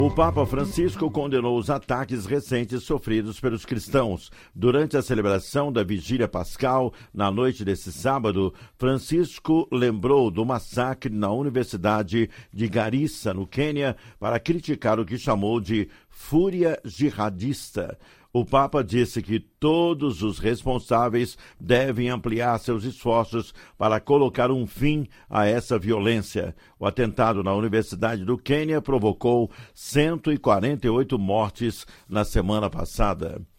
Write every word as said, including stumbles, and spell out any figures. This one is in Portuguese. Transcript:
O Papa Francisco condenou os ataques recentes sofridos pelos cristãos. Durante a celebração da Vigília Pascal, na noite desse sábado, Francisco lembrou do massacre na Universidade de Garissa, no Quênia, para criticar o que chamou de fúria jihadista. O Papa disse que todos os responsáveis devem ampliar seus esforços para colocar um fim a essa violência. O atentado na Universidade do Quênia provocou cento e quarenta e oito mortes na semana passada.